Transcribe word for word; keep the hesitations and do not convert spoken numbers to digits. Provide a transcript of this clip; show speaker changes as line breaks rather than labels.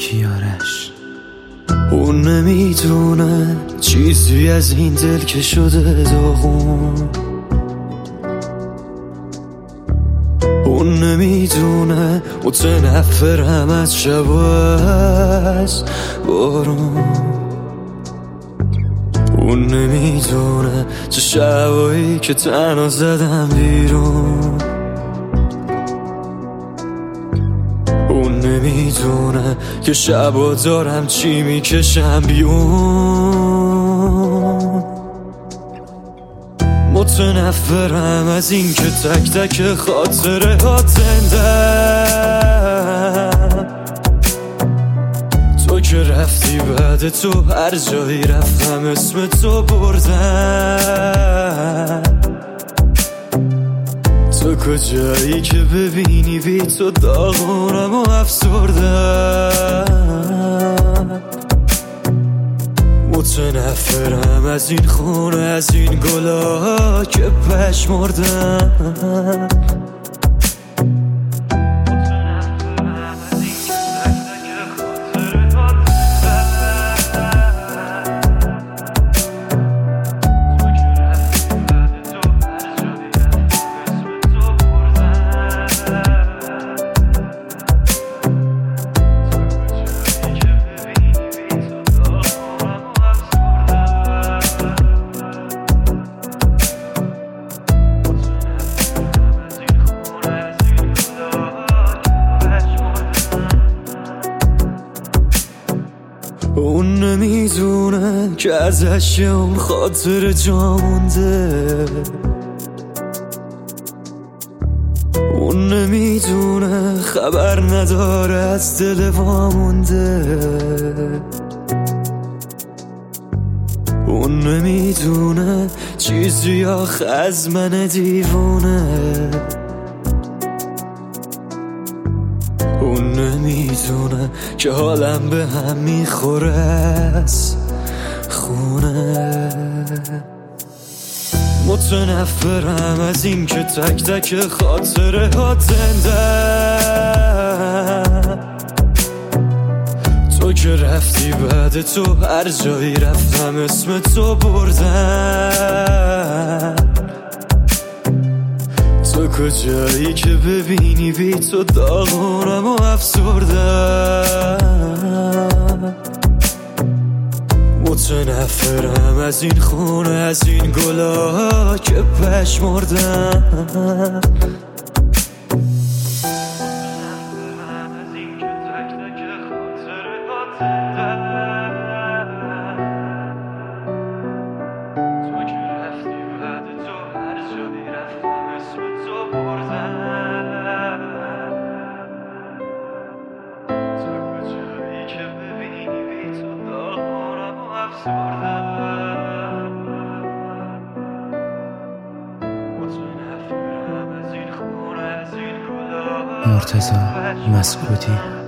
کیارش. اون نمیدونه چیزی از این دل که شده داغون، اون نمیدونه متنفرم از شب و از بارون، اون نمیدونه چه شبایی که تنها زدم بیرون، اون نمیدونه که شبا دارم چی میکشم بیون. متنفرم از این که تک تک خاطره ها زندم، تو که رفتی بعد تو هر جایی رفتم اسم تو بردم، تو کجایی که ببینی بی تو داغونم و افسردم. متنفرم از این خونه از این گلا که پشمردم. اون نمیدونه که ازش اون خاطر جا مونده، اون نمیدونه خبر نداره از دل وامونده، اون نمیدونه چیزی آخه از من دیوونه، اون نمیدونه که حالم به هم میخوره از خونه. متنفرم از این که تک تک خاطره ها زندم، تو که رفتی بعد تو هر جایی رفتم اسم تو بردم، تو کجایی که ببینی بی تو داغونم و افسردم. متنفرم از این خونه از این گلا که پشمردم.
مرتضی مسکوتی.